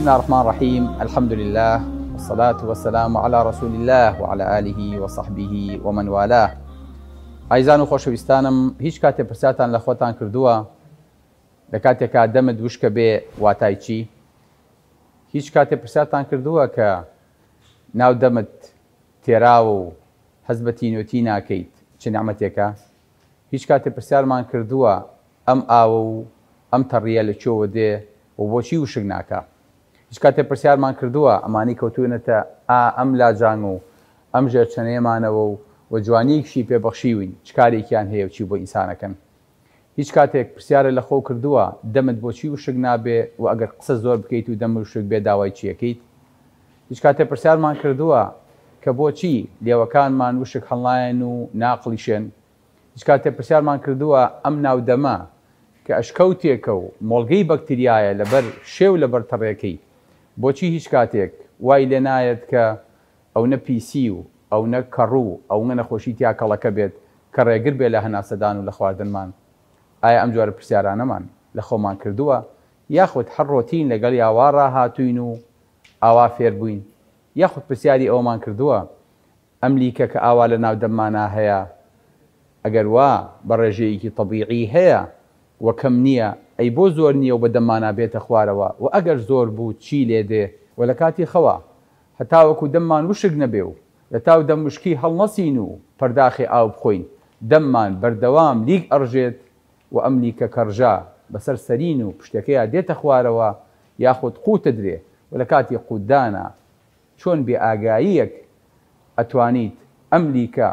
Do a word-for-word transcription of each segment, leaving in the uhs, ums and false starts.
الله الرحمن الرحيم. الحمد لله والصلاة والسلام على رسول الله وعلى آله وصحبه ومن والاه. عیزان و خۆشەویستانم، هیچ کاتێ پرسیاتان لە خۆتان کردووە لە کاتێکا دەمت وشکە بێ واتای چی؟ هیچ کاتێ پرسیاتان کردووە کە ناو دەمت تێراوە و هەست بە تینۆتی ناکەیت چ نعمەتێکە؟ هیچ کاتێ پرسیارمان کردووە ئەم ئاوە و ئەم تەڕیە لە چۆوە دێ و بۆچی وشک ناکە؟ هیچ کاتێ پرسیارمان کردووە ئەمانەی کەوتوونەتە ئا ئەم لاجان و ئەم ژێرچەنەیەمانەوە و و جوانیەکشی پێبەخشیوین چ کارێکیان هەیە و چی بۆ ئینسانەکەن؟ هیچ کاتێک پرسیارە لە خۆ کردووە دەمت بۆچی وشک نابێ و ئەگەر قسە زۆر بکەیت و دەم وشک بێ داوای چیەکەیت؟ هیچ کاتێ پرسیارمان کردووە کە بۆچی لێوەکانمان وشک هەڵنایەن و ناقلیشێن؟ هیچ کاتێ پرسیارمان کردووە ئەم ناودەمە کە ئەشکەوتێکە و مۆڵگەی بەکتریایە لەبەر شێو لەبەر تەڕێەکەی بۆچی هیچ کاتێک وای لێ نایەت کە ئەو نە پیسی و ئەو نە کەڕوو ئەو نە نەخۆشی تیا کەڵەکە بێت کە ڕێگر بێ لە هەناسەدان و لە خواردنمان؟ ئایا ئەم جۆرە پرسیارانەمان لە خۆمان کردووە؟ یاخود هەر ڕۆتین لەگەڵ یاوا ڕاهاتووین و ئاوا فێر بووین؟ یاخود پرسیاری ئەومان کردووە ئەم لیکە کە ئاوا لە ناو دەممانە هەیە ئەگەر وا بە ڕێژەیەکی تەبیعی هەیە وە کەم نییە ئەی بۆ زۆر نییە و بە دەممانە بێتە خوارەوە و ئەگەر زۆر بوو چی لێ دێ و لە کاتی خەوە هەتاوەکو دەممان وشک نەبێ و لە تاو دەم وشکی هەڵنەسین و پەرداخی ئاو بخۆین دەممان بەردەوام لیک ئەڕژێت و ئەم لیکە کەڕژا بەسەر سەرین و پشتەکەیە دێتە خوارەوە یاخود قوتە درێ و لە کاتی قودانە چۆن بێ ئاگاییەک ئەتوانیت ئەم لیکە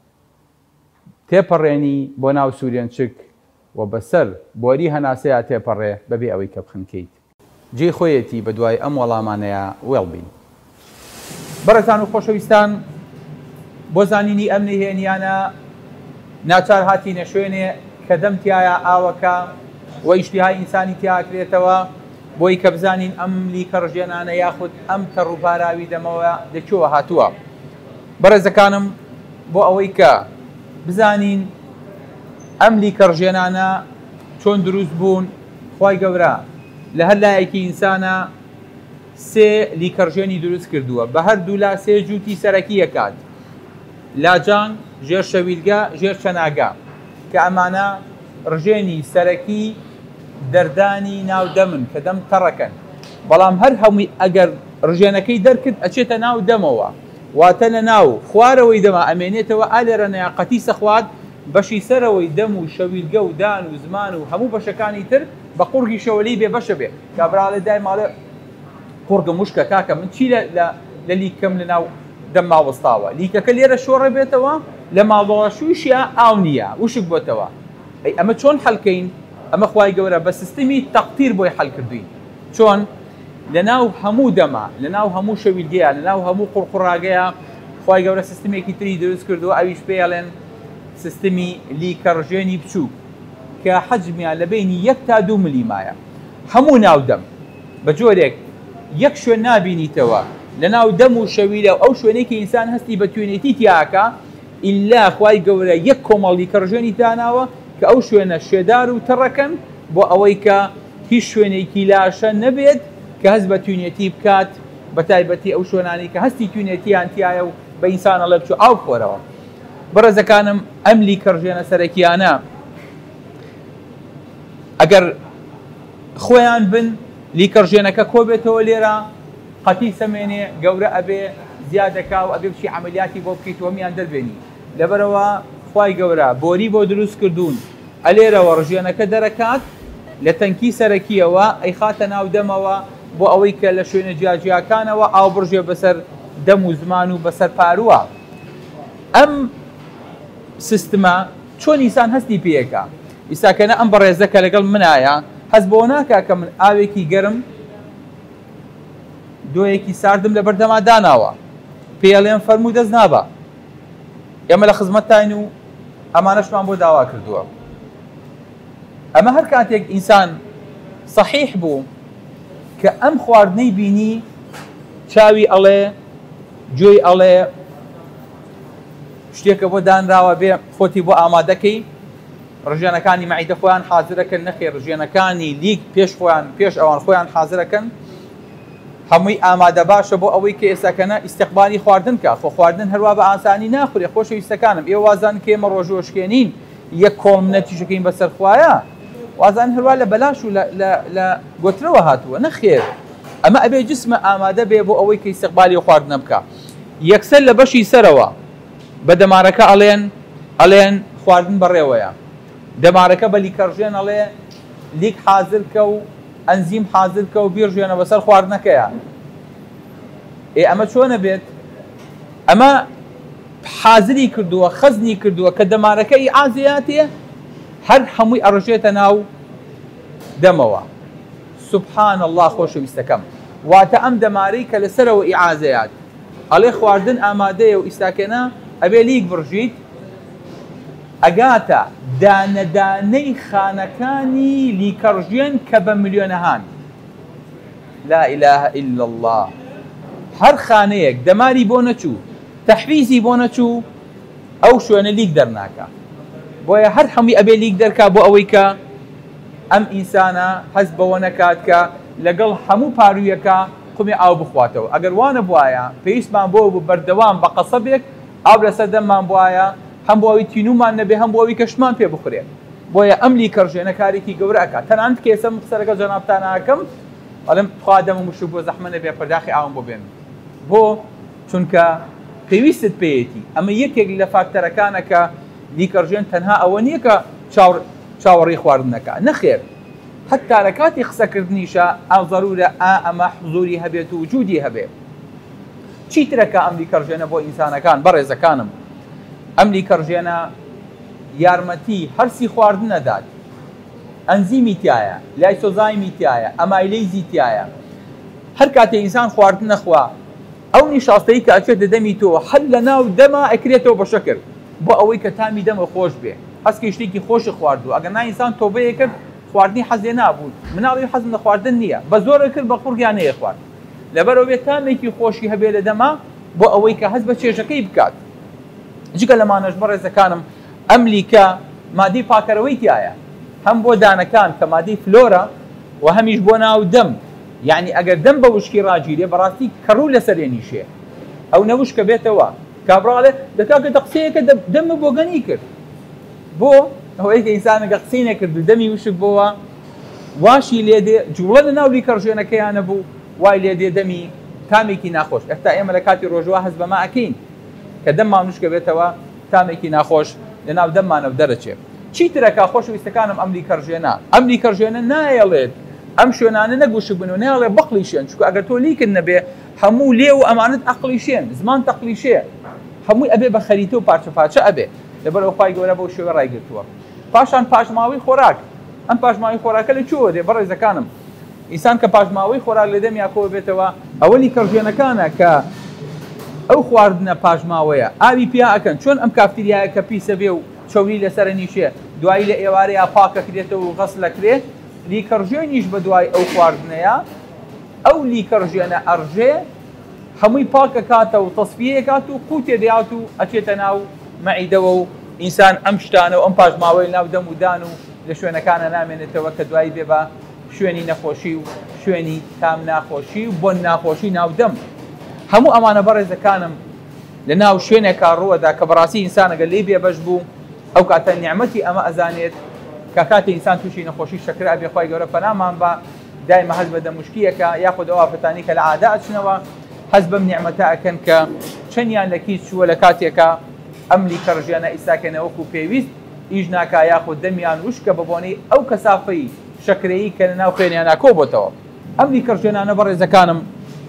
تێپەڕێنی بۆ ناو سوورێنچک و بەسەر بۆری هەناسەیە تێپەڕێ بەبێ ئەوەی کە بخنکەیت. جێی خۆیەتی بە دوای ئەم وەڵامانەیە وێڵ بین. بەڕێزان و خۆشەویستان، بۆ زانینی ئەم نهێنیانە ناچار هاتینە شوێنێ کە دەمتیایە ئاوەکە و ئیشتیهای ئینسانی تیاکرێتەوە بۆی کە بزانین ئەم لیکە ڕژێنانە یاخود ئەم تەڕووباراوی دەمەوە لەکوێوە هاتووە. بەڕێزەکانم، بۆ ئەوەی کە بزانین ئەم لیکە ڕژێنانە چۆن دروست بوون، خوای گەورە لە هەر لایەکی ئینسانە سێ لیکەڕژێنی دروست کردووە بە هەردوو لا سێ جووتی سەرەکی یەکات: لاجان، ژێر شەویلگە، ژێر چەناگا، کە ئەمانە ڕژێنی سەرەکی دەردانی ناو دەمن کە دەم تەڕەکەن. بەڵام هەر هەمووی ئەگەر ڕژێنەکەی دەرکرد ئەچێتە ناو دەمەوە، واتە لە ناو خوارەوەی دەما ئەمێنێتەوە ئالێرە نەیاقەتی سەخوات بەشی سەرەوەی دەم و شەویلگە و دان و زمان و هەموو بەشەکانی تر بە قوڕگی شەوەلی بێ بەشە بێ. کابراڵێ دای ماڵێ قوڕگە موشکە کاکە من چی لە لیکەم لە ناو دەم ماوەستاوە؟ لیکەکە لێرە شۆڕە بێتەوە لە ماڵەوە شووشیە ئاو نییە وشک بۆتەوە. ئەی ئەمە چۆن حەڵکەین؟ ئەمە خوای گەورە بە سیستەمی تەقتیر بۆی حەڵ کردوین. چۆن؟ لە ناو هەموو دەما، لە ناو هەموو شەویلگەیە، لە ناو هەموو قوڕقوڕاگەیە خوای گەورە سیستەمێکی تری دروست کردووە، ئەویش پێڵێن سیستەمی لیکە ڕژێنی بچووک کە حەجمیان لە بینی یەک تا دوو ملیمایە. هەموو ناو دەم بە جۆرێک یەک شوێن نابینیتەوە لە ناو دەم و شەویلە ئەو شوێنێکی ئینسان هەستی بە توێنێتی تیاکە ئیلا خوای گەورە یەک کۆمەڵ لیکە ڕژێنی داناوە کە ئەو شوێنە شێدار و تەڕەکەن بۆ ئەوەی کە هیچ شوێنێکی لاشە نەبێت کە هەست بە توێنێتی بکات، بە تایبەتی ئەو شوێنانی کە هەستی توێنێتیان تایە و بە ئینسانە لە بچوو ئاو بخۆرەوە. بەڕێزەکانم، ئەم لیکە ڕژێنە سەرەکیانە ئەگەر خۆیان بن لیکە ڕژێنەکە کۆ بێتەوە لێرە قەتی سەمێنێ گەورە ئەبێ زیادەکا و ئەبێ بچی عەمەلیاتی بۆ بکەیتەوە میان دەربێنی. لەبەرەوە خوای گەورە بۆری بۆ دروست کردوون ئەلێرەوە ڕژێنەکە دەرەکات لە تەنکی سەرەکیەوە ئەی خاتە ناو دەمەوە بۆ ئەوەی کە لە شوێنە جیاجیاکانەوە ئاو بڕژێ بەسەر دەم و زمان و بەسەر پارووە. ئەم سیستمە چۆن ئینسان هەستی پێیەکە؟ ئیساکەنە ئەم بەڕێزەکە لەگەڵ منایە هەست بۆ ناکا کە من ئاوێکی گەرم دۆیەکی ساردم لە بەردەما داناوە پێڵێن فەرموو دەست نابە. ئێمە لە خزمەتتاین و ئەمانەشمان بۆ داوا کردووە. ئەمە هەر کاتێک ئینسان سەحیح بوو کە ئەم خواردنەی بینی چاوی ئەڵێ، گوێی ئەڵێ، شتێکە بۆ دانراوە بێ خۆتی بۆ ئامادەکەی، ڕژێنەکانی مەعیدە خۆیان حازرەکەن، نەخێر ڕژێنەکانی لیک پێش خۆیان پێش ئەوان خۆیان حازرەکەن. هەمووی ئامادە باشە بۆ ئەوەی کە ئێستاکەنە ئیستیقبالی خواردن کە خۆ خواردن هەروە بە ئاسانی ناخورێ. خۆشەویستەکانم ئێوە وازان کە ئێمە ڕۆژۆشکێنین یەک کۆڵ منەتیشەکەین بەسەر خوایە، وازان هەروە لە بەلاش و لە گۆترەوە هاتووە نەخێر. ئەمە ئەبێ جسمە ئامادە بێ بۆ ئەوەی کە ئیستیقبالی خواردنە بکە. یەکسەر لە بەشی سەرەوە بە دەمارەکە ئەڵێن ئەڵێن خواردن بەڕێوەیە، دەمارەکە بە لیکەڕژێن ئەڵێ لیک حازر کە و ئەنزیم حازر کە و بیرژێنە بەسەر خواردنەکەیە. ئێ ئەمە چۆنە بێت؟ ئەمە حازری کردووە، خەزنی کردووە کە دەمارەکەی ئازیاتێ هەر هەمووی ئەڕژێتە ناو دەمەوە. سوبحان الله خۆشەویستەکەم، واتە ئەم دەمارەی کە لەسەرەوە ئیعازەیات ئەڵێ خواردن ئامادەیە و ئیستاکێنە ئەبێ لیک بڕژیت، ئەگاتە دانەدانەی خانەکانی لیکەڕژێن کە بە ملیۆنەهان. لا إله إلا الله. هەر خانەیەک دەماری بۆ نەچوو، تەحویزی بۆ نەچوو، ئەو شوێنە لیک دەرناکە. بۆیە هەر هەمووی ئەبێ لیک دەرکا بۆ ئەوەی کە ئەم ئینسانە هەست بەوە نەکات کە لەگەڵ هەموو پارویەکە قومی ئاو بخواتەوە. ئەگەر وانە بواە پێویستمان بۆ بەردەوام بە قەسەبێک ئاو لەسەر دەممان بواە، هەم بۆ ئەوی تینومان نەبێ، هەم بۆ ئەوی کەشمان پێ بخورێت. بۆیە ئەم لیکەڕژێنە کارێکی گەورە ئەکات. تەنانەت کێسە قسەرەکە جەنابتانەکەم ئەڵێم خوا دەم و مشک بۆ زەحمە نەبێ پەرداخی ئاوم بۆ بێن. بۆ چونکە پێویستت پێیەتی. ئەمە یەکێک لە فاکتەرەکانە کە لیکەڕژێن تەنها ئەوە نییە کە چاوەڕێی خواردنەکە، نەخێر حتا لە کاتی قسەکردنیشە ئەو ضرورە ئا ئەمە حزوری هەبێت و وجودی هەبێت. چیترەکە ئەم لیکەڕژێنە بۆ ئینسانەکان بەڕێزەکانم؟ ئەم لیکەڕژێنە یارمەتی هەرسی خواردنەدات، ئەنزیمی تایە، لایسۆزایمی تایە، ئەمایلەیزی تایە. هەر کاتێ ئینسان خواردن نەخوا ئەو نیشاستەی کە ئەچێتە دەمی تۆ هەر لە ناو دەما ئەکرێتەوە بە شەکر بۆ ئەوەی کە تامی دەمە خۆش بێ. هەستکە شتێکی خۆشی خواردووە. ئەگەر نا ئینسان تۆبەیە کرد خواردنی حەزێ نابوو، مناڵی حەزم لە خواردن نییە، بە زۆرە کرد بە قورگیان نەیە خوارد. لەبەرەوە بێت تامێکی خۆشی هەبێ لە دەما بۆ ئەوەی کە هەست بە چێژەکەی بکات. جگە لەمانەش بەڕێزەکانم ئەم لیکە مادەی پاکەرەوەی تایە، هەم بۆ دانەکان کە مادەی فلۆرە و هەمیش بۆ ناو دەم. یعنی ئەگەر دەم بە وشکی ڕاگیرێ بەڕاستی کەڕوو لەسەرێنیشێ، ئەو نەوشکە بێتەوە. کابراڵێ دەکاکە قسەیەکە دەمە بۆ گەنی کرد، بۆ ئەوەی کە ئینسانەکە قسەی نەکرد و دەمی وشک بۆوە واشی لێدێ جوڵە لە ناو لیکەڕژێنەکەیانە بوو وای لێدێ دەمی تامێکی ناخۆش. ئێستا ئێمە لە کاتی ڕۆژوە هەست بەما ئەکەین کە دەممان وشکە بێتەوە تامێکی ناخۆش لە ناو دەممانە دەرەچێت. چیترەکە خۆشەویستەکانم ئەم لیکەڕژێنە ئەم لیکەڕژێنە نایەڵێت ئەم شوێنانە نەگوشک بن و ناڵێ بەقلیشێن، چونکە ئەگەر تۆ لیکن نەبێ هەموو لێ و ئەمانت ئەقلیشێن، زمان تەقلیشێ، هەمووی ئەبێ بە خەریتە و پارچە پارچە ئەبێ. لەبەرەوە خوای گەورە بەو شێوە ڕایگرتووە. پاشان پاشماوەی خۆراک. ئەم پاشماوەی خۆراکە لە چۆوە دێ بەڕێزەکانم؟ ئینسان کە پاشماوەی خۆراک لە دەمی یاکۆوە بێتەوە ئەوە لیکەڕژێنەکانە کە ئەو خواردنە پاشماوەیە ئاوی پیا ئەکەن، چۆن ئەم کافتریایە کە پیسە بێ و چەوری لەسەر نیشێ دوایی لە ئێوارەیە پاکەکرێتەوە و غەسلەکرێت، لیکەڕژێنیش بە دوای ئەو خواردنەیە ئەو لیکەڕژێنە ئەڕژێ هەمووی پاکە کاتە و تەسفیە کات و قوتێ دەیات و ئەچێتە ناو مەعیدەوە و ئینسان ئەم شتانە و ئەم پاشماوەی ناو دەم و دان و لە شوێنەکانە نامێنێتەوە کە دوایی بێ بە شوێنی نەخۆشی و شوێنی تام ناخۆشی و بۆن ناخۆشی ناودەم. هەموو ئەمانە بەڕێزەکانم لە ناو شوێنێکا ڕووەدا کە بەڕاستی ئینسانەگە لێ بێبەش بوو ئەو کاتە نیعمەتی ئەمە ئەزانێت کە کاتی ئینسان تووشی نەخۆشی شەکر ئەبێ خوای گەورە پەنامان بە دایمە هەست بە دەموشکیەکە یاخود ئەو ئافرەتانی کە لە عادا ئەچنەوە هەست بەم نیعمەتە ئەکەن کە چەندیان لە کیس چووە لە کاتێکە ئەم لیکەڕژێنە ئیساکەنە وەکو پێویست ئیش ناکا یاخود دەمیان وشکە بەبوونەی ئەو کەسافەی شەکرەیی کە لە ناو خوێنیان ناکۆبێتەوە. ئەم لیکەڕژێنانە بەڕێزەکانم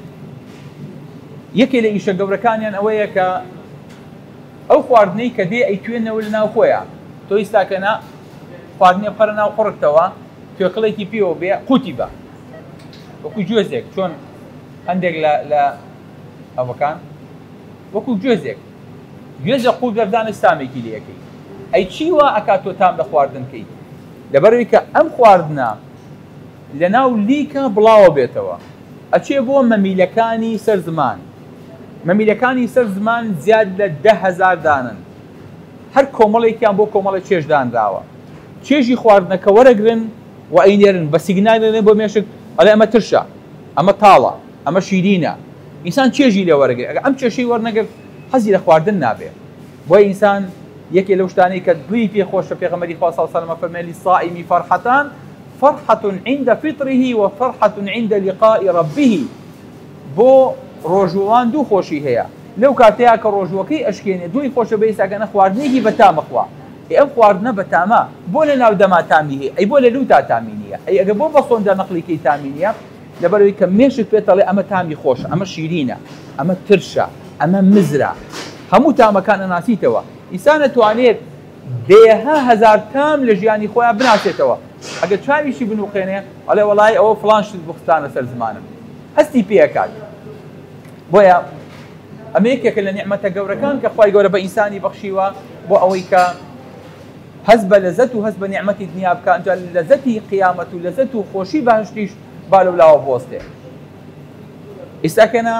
یەکێ لە ئیشە گەورەکانیان ئەوەیە کە ئەو خواردنەی کە دێ ئەیتوێنەوە لە ناو خۆیە تۆ ئیستاکەنە خواردنێ پەرە ناو قوڕکتەوە توێکڵێکی پێوە بێ قوتی بە وەکو گوێزێک، چۆن هەندێک لە ئەوەکان وەکو گوێزێک گوێزە قوت بەردانە ستامێکی لەکەی ئەی چیوە ئەکات تۆ تام لە خواردنکەی لەبەرەوەی کە ئەم خواردنە لە ناو لیکە بڵاوە بێتەوە ئەچێ بۆ مەمیلەکانی سەر زمان. مەمیلەکانی سەر زمان زیاد لە دە هەزار دانن، هەر کۆمەڵێکیان بۆ کۆمەڵە چێژ دانراوە. چێژی خواردنەکە وەرەگرن و ئەینێرن بە سیگنالێنێ بۆ مێشک ئەڵێ ئەمە ترشە، ئەمە تاڵە، ئەمە شیرینە ئینسان چێژی لێ وەرەگرێت ئەم کێشەی وەرنەگرت حەزی لە خواردن نابێت بۆی ئینسان یەکێ لەو شتانەی کە دوی پێخۆشە پێغەمبەری خوا صلی الله علیه و سلم فەرمێ للصائم فرحتان فرحة عند فطره وفرحة عند لقاء ربه بۆ ڕۆژوان دوو خۆشی هەیە لەو کاتەیە کە ڕۆژوەکەی ئەشکێنێ دوی خۆشە بەیساگەنە خواردنێکی بەتامەخوا ئەم خواردنە بەتامە بۆ لە ناو دەما تامی هەیە ئەی بۆ لە لوو تا تامی نییە ئەی ئەگە بۆ بە سۆندا نەقلیکەی تامی نییە لەبەرەوەی کە مێشت پێتەڵێ ئەمە تامی خۆشە ئەمە شیرینە ئەمە ترشە ئەمە مزرە هەموو تامەکان ئەناسیتەوە ئینسان دەتوانێت دێها هەزار تام لە ژیانی خۆیان بناسێتەوە ئەگەر چاویشی بنووقێنێ ئەڵێ وەڵای ئەوە فڵان شت بخستانە سەر زمانم هەستی پێکات بۆیە ئەمە یەکێکە لە نیعمەتە گەورەکان کە خوای گەورە بە ئینسانی بەخشیوە بۆ ئەوەی کە هەز بە لەزەت و هەز بە نیعمەتی دنیا بکە ئەنجا لەزەتی قیامەت و لەزەت و خۆشی بەهشتیش با لەولاوە بۆستێ ئێستاکەنە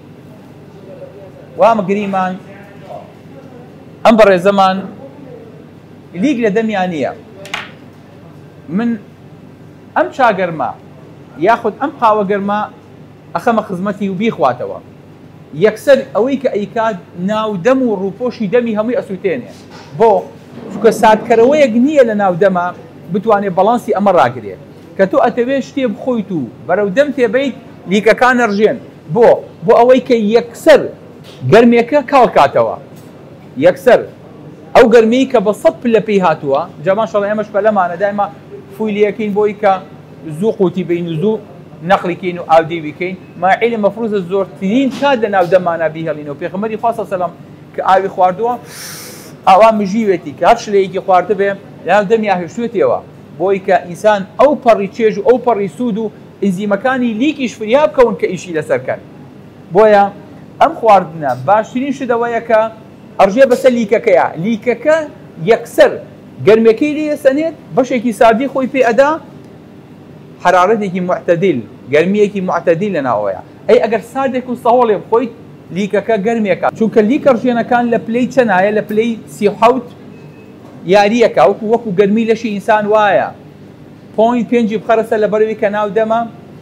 وامە گریمان ئەم بەڕێزەمان لیگ لە دەمیان نییە من ئەم چاگەرمە یاخود ئەم قاوە گەرمە ئەخەمە خزمەتی و بیخواتەوە یەکسەر ئەوەی کە ئەیکات ناودەم و ڕووپۆشی دەمی هەمووی ئەسووتێنێ بۆ چونکە ساتکەرەوەیەک نییە لە ناودەما بتوانێت بەڵانسی ئەمە ڕاگرێت کە تۆ ئەتەوێت شتێ بخۆیت و بەرەو دەم تێبەیت لیکەکان ئەڕژێن بۆ بۆ ئەوەی کە یەکسەر گەرمێکە کاڵکاتەوە یەکسەر ئەو گەرمی کە بە سەد پلە پێی هاتووە جامان شەڵ ئێمەش پەلەمانە دایما فویلیەکەین بۆی کە زوو قوتی بین و زوو نەقلیکەین و ئاودی بکەین ماعیلە مەفروزە زۆرترین کات لە ناودەمانە بیهێڵینەوە پێغەمبەری خوا صلی الله علیه و سلم کە ئاوی خواردووە ئاوا مژیوێتی کە هەر شلەیەکی خواردە بێ لە ناودەمی هێشتوێتەوە بۆی کە ئینسان ئەو پەڕی چێژ و ئەو پەڕی سوود و ئنزیمەکانی لیکیش فریا بکەون کە ئیشی لەسەرکەن بۆیە ئەم خواردنە باشترین شتەوەیە کە ئەڕژێ بەسەر لیکەکەیە لیکەکە یەکسەر گەرمەکەی لێ سەنێت بەشێکی ساردی خۆی پێ ئەدا حرارەتێکی معتەدیل گەرمیەکی معتەدیل لەناوەیە ئەی ئەگەر ساردێک و سەهۆڵێ بخۆیت لیکەکە گەرمێکە چونکە لیکە ڕژێنەکان لە پلەی چەنایە لە پلەی سی و حەوت یاریەکە وەکو وەکو گەرمی لەشی ئینسان وایە پۆین پێنجی بخەرەسە لە بەرەوەی کە ناو دەمە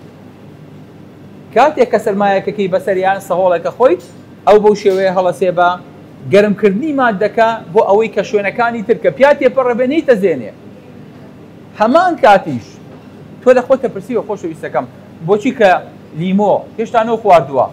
کاتێک کە سەرمایەکەکەی بەسەریان سەهۆڵەکە خۆیت ئەو بەو شێوەیە هەڵەسێ بە گەرمکردنی مادەکە بۆ ئەوەی کە شوێنەکانی ترکە پیاتێ پەڕەبێنەی تەزێنێ هەمان کاتیش تۆ لە خۆتە پرسیوە خۆشەویستەکەم بۆچی کە لیمۆ هێشتانەوە خواردووە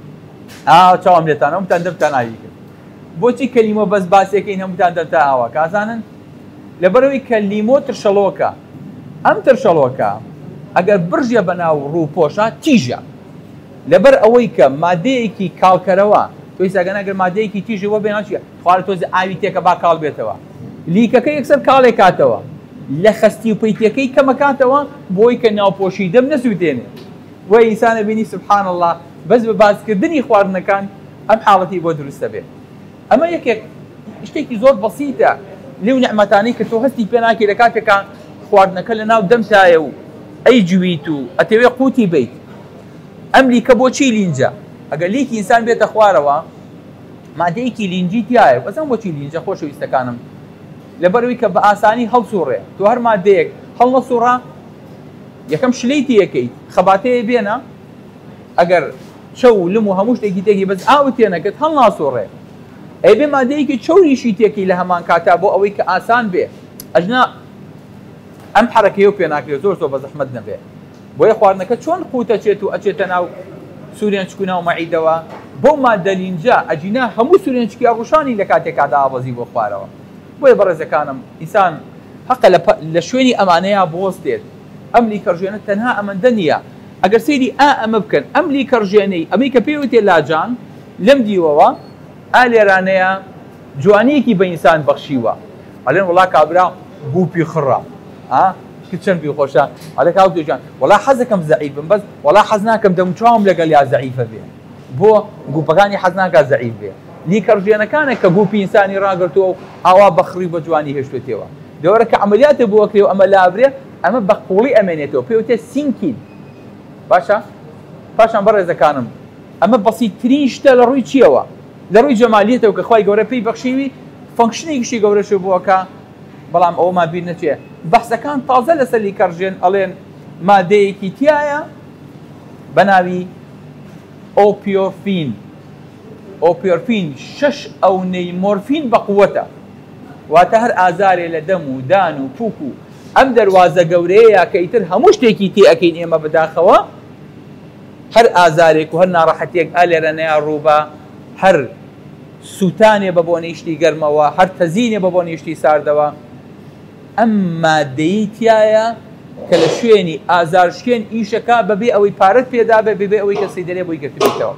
ئا چاوام لێتان هەمووتان دەبتان ئاوی کرد بۆچی کە لیمۆ بەس باسێکەین هەمووتان دەبتە ئاوە کازانن لەبەرەوەی کە لیمۆ ترشەڵۆکە ئەم ترشەڵۆکە ئەگەر برژە بەناو ڕووپۆشە تیژە لەبەر ئەوەی کە مادەیەکی کاڵکەرەوە تۆی ساگەنەگەر مادەیەکی تیژی وە بێناچیە خوارد تۆز ئاوی تێکە با کاڵ بێتەوە لیکەکە یەکسەر کاڵێک کاتەوە لە خستی و پەیتەکەی کەمەکاتەوە بۆی کە ناوپۆشی دەم نەسووتێنێ وە ئینسانە بینی سبحان الله بەس بە بازکردنی خواردنەکان ئەم حاڵەتی بۆ دروستە بێت ئەمە یەکێک شتێکی زۆر بەسیتە لێو نەعمەتانەی کە تۆ هەستی پێ ناکەی لە کاتێکە خواردنەکە لە ناو دەمتایە و ئەی جویت و ئەتەوێ قوتی بیت ئەم لیکە بۆچی لینجە ئەگەر لیکی ئینسان بێتە خوارەوە مادەیەکی لینجی تایە بەزەم بۆچی لینجە خۆشەویستەکانم لەبەرەوەی کە بە ئاسانی هەڵسوڕێ تۆ هەر مادەیەک هەڵ نەسوڕا یەکەم شلەیتی یەکەیت خەباتەیە بێنە ئەگەر چەو لم و هەموو شتێکی تێکی بەس ئاوت تێنەکەت هەڵ ناسوڕێ ئەی بێ مادەیەکی چۆریشی تێکی لە هەمان کاتا بۆ ئەوەی کە ئاسان بێ ئەژنا ئەم حرەکەی و پێ ناکرێت زۆر زۆر بە زەحمەت نەبێ بۆیە خواردنەکە چۆن قوتەچێت و ئەچێتە ناو سوورێن چکونا و مەعیدەوە بۆ مادە لینجە ئەجینا هەموو سوورێنچکی ڕوشانی لە کاتێکادا ئاوەزی بۆ خوارەوە بۆیە بەڕێزەکانم ئینسان حەقە لە شوێنی ئەمانەیە بۆستێت ئەم لیکەڕژێنە تەنها ئەمەندە نییە ئەگەر سەیری ئا ئەمە بکەن ئەم لیکەڕژێنەی ئەمەی کە پێوتێ لاجان لەم دیوەوە ئا لێرانەیە جوانیەکی بە ئینسان بەخشیوە ئەڵێن وڵا کابرا گوپی خڕە چەند پێ خۆشە ئەلە کاوتێژان وڵا حەزەکەم زەعیف بم بەس وڵا حەز ناکەم دەموچاوم لەگەڵ یا زەعیفە بێ بۆ گوپەکانی حەز ناکات زەعیف بێ لیکەڕژێنەکانە کە گوپی ئینسانی ڕاگرتووە و ئاوا بەخڕی بە جوانی هێشتێتەوە دەوەرە کە عملیاتە بۆکرێ و ئەمە لابرێ ئەمە بە قوڵی ئەمێنێتەوە پێوتێ سینکین باشە پاشان بەڕێزەکانم ئەمە بەسیترین شتە لە ڕووی چیەوە لە ڕووی جەمالیەتەوە کە خوای گەورە پێی بەخشیوی فەنکشنێکیشی گەورەش بووەکە بەڵام ئەوەمان بیر نەچێ بەحسەکان تازە لەسەر لیکەڕژێن ئەڵێن مادەیەکی تایە بە ناوی ئۆپیۆفین ئۆپیۆفین شەش ئەونەی مۆرفین بە قووەتە، واتە هەر ئازارێ لە دەم و دان و پووک و ئەم دەواازە گەورەیە کە ئیتر هەموو شتێکی تێ ئەەکەین ئێمە بەداخەوە، هەر ئازارێک و هەر ناڕەحەتێک ئا لێرە نەیە ڕووبە، هەر سووتانێ بە بۆ نیشتی گەرمەوە، هەر تەزینێ بە بۆ نیشتی ساردەوە، ئەم مادەی تایە کە لە شوێنی ئازارشکێن ئیشەکە بەبێ ئەوەی پارەت پێدا بێ بێ ئەوەی کەسی دەرێ بۆی گرتبێتەوە.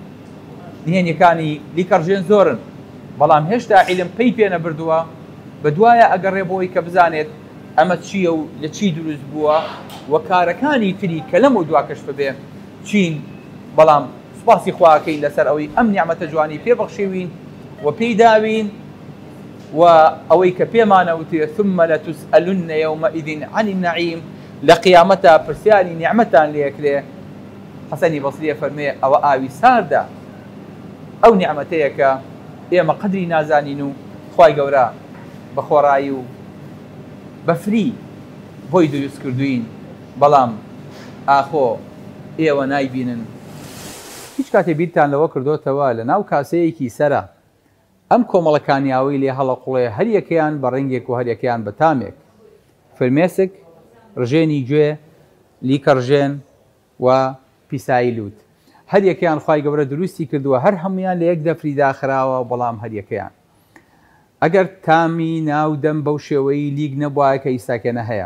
نهێنیەکانی لیکەڕژێن زۆرن، بەڵام هێشتا عیلم پێی پێ نەبردووە، بە دوایە ئەگەڕێ بۆەوەی کە بزانێت ئەمە چییە و لە چی دروست بووە و کارەکانی تری کە لەم و دواکەشف بێ چین. بەڵام سوپاسی خواکەین لەسەر ئەوەی ئەم نیعمەتە جوانی پێبەخشیوین و پێی داوین و ئەوەی کە پێمانەوتێ ثم لتسألن يومئذ عن النعيم، لە قیامەتە پرسیاری نیعمەتان لێکرێ. حەسەنی بەسریە فەرمێ ئەوە ئاوی ساردە، ئەو نیعمەتەیە کە ئێمە قەدری نازانین و خوای گەورە بە خۆڕایی و بەفری بۆی دروست کردوین، بەڵام ئاخۆ ئێوە نایبینن. هیچ کاتێ بیرتان لەوە کردوتەوە لە ناو کاسەیەکی سەرە ئەم کۆمەڵەکانیاوی لێ هەڵە قوڵێ هەر یەکەیان بە ڕەنگێک و هەر یەکەیان بە تامێک، فرمێسک، ڕژێنی گوێ، لیکە ڕژێن و پیسایی لوت، هەر یەکەیان خوای گەورە دروستی کردووە، هەر هەمویان لە یەک دەفری داخراوە، بەڵام هەر یەکەیان ئەگەر تامی ناودەم بەو شێوەی لیگ نەبووە کە ئیساکێنە هەیە،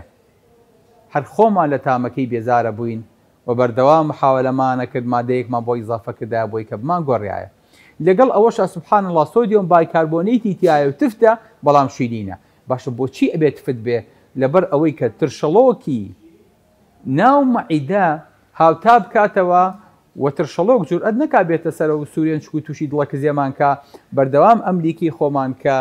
هەر خۆمان لە تامەکەی بێزارە بووین و بەردەوام محاولەمانە کرد مادەیەکمان بۆی ئیزافە کردایە بۆی کە بمان گۆڕیایە. لەگەڵ ئەوەشە سوبحان الله سۆدیۆم بایکاربۆنەیەتی تایە و تفتە، بەڵام شیرینە. باشە بۆچی ئەبێت تفت بێ؟ لەبەر ئەوەی کە ترشەڵۆکی ناو مەعیدە هاوتا بکاتەوە و ترشەڵۆک جورئەت نەکا بێتە سەرە و سوورێن چکو تووشی دڵەکە زێمان کە بەردەوام ئەمریکی خۆمان کە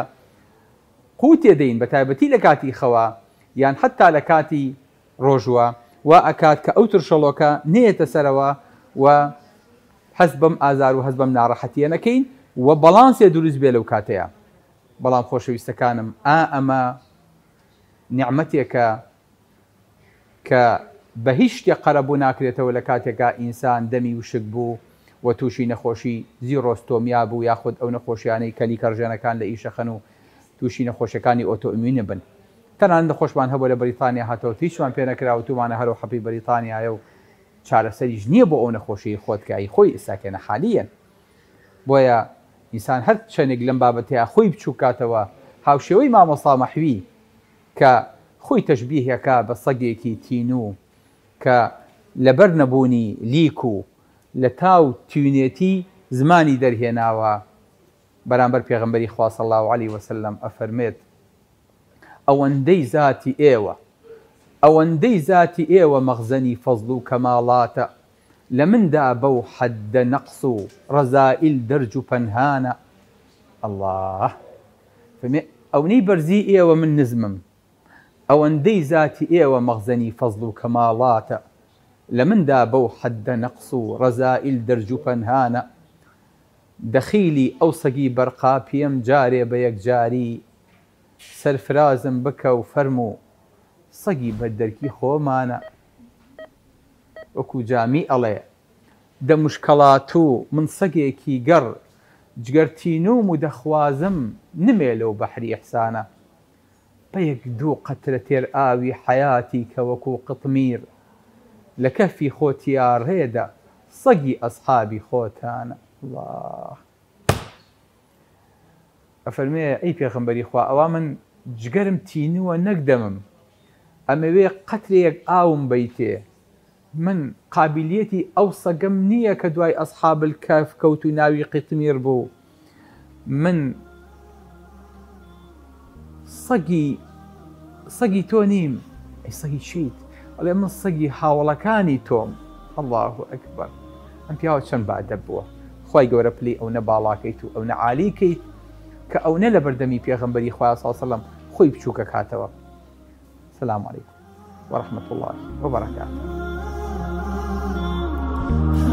قوت تێدەین بە تایبەتی لە کاتی خەوە یان حتا لە کاتی ڕۆژوە و ئەکات کە ئەو ترشەڵۆکە نێتە سەرەوە و حەز بەم ئازار و هەز بەم ناڕەحەتیە نەکەین و بەڵانسێ دروست بێ لەو کاتەیە. بەڵام خۆشەویستەکانم ئا ئەمە نیعمەتێکە کە بە هیچ شتێک قەرەبوو ناکرێتەوە لە کاتێکا ئینسان دەمی وشک بوو و تووشی نەخۆشی زیرۆستۆمیا بوو، یاخود ئەو نەخۆشیانەی کە لیکەڕژێنەکان لە ئیشەخەن و تووشی نەخۆشیەکانی ئۆتۆئیموینە بن. تەنانەت نەخۆشمان هەبوو لە بەریتانیا هاتەوە هیچمان پێ نەکراوە، تومانە هەرو حەپی بەریتانیایە و چارەسەریش نییە بۆ ئەو نەخۆشی خۆتکایی خۆی ئێستاکێنە حالیەن. بۆیە ئینسان هەر چەندێک لەم بابەتەیە خۆی بچوو کاتەوە هاوشێوەی مامۆستا مەحوی کە خۆی تەشبیهەکە بە سەگێکی تینوو کە لەبەر نەبوونی لیک و لە تاو تیونێتی زمانی دەرهێناوە. بەرامبەر پێغەمبەری خوا صلی الله عەلەیه وسلم ئەفەرمێت ئەوەندەی زاتی ئێوە ئەوەندەی زاتی ئێوە مەخزەنی فەزڵ و کەماڵاتە، لە مندا بەو حەددە نەقس و ڕەزائیل دەرج و پەنهانە. ئەڵڵاه ئەوەی بەرزی ئێوە من نزمم، ئەوەندەی زاتی ئێوە مەخزەنی فەزڵ و کەماڵاتە، لە مندا بەو حەددە نەقس و ڕەزائیل دەرج و پەنهانە. دەخیلی ئەو سەگی بەرقا پێم جارێ بە یەکجاری، سەرفرازم بکە و فەرموو سەگی بەددەرکی خۆمانە. وەکو جامی ئەڵێ دەموشکەڵات و من سەگێکی گەڕ، جگەرتینوم و دەخوازم نمێ لەو بەحری ئیحسانە. بە یەک دوو قەترە تێر ئاوی حەیاتی کە وەکو قتمیر، لە کەفی خۆتیا ڕێدە سەگی ئەسحابی خۆتانە. الله ئەفەرمێ ئەی پێغەمبەری خوا ئەوا من جگەرم تینووە نەکدەمم، ئەمەوێ قەترێک ئاوم بیتێ، من قابلیەتی ئەو سەگەم نییە کە دوای ئەسحاب الکەف کەوت و ناوی قتمیر بوو. من سەگی سەگی تۆ نیم. ئەی سەگی چیت؟ ئەڵێ من سەگی هاوڵەکانی تۆم. الله ئەکبەر. ئەم پیاوە چەند بەئەدەب بووە. خوای گەورە پلەی ئەو نە باڵاکەیت و ئەو نە عالیکەیت کە ئەو نە لە بەردەمی پێغەمبەری خوا صلی الله عەلەیه وسەلەم خۆی بچووکە کاتەوە. سلام عەلەیکم ورحمة الله وبركاته.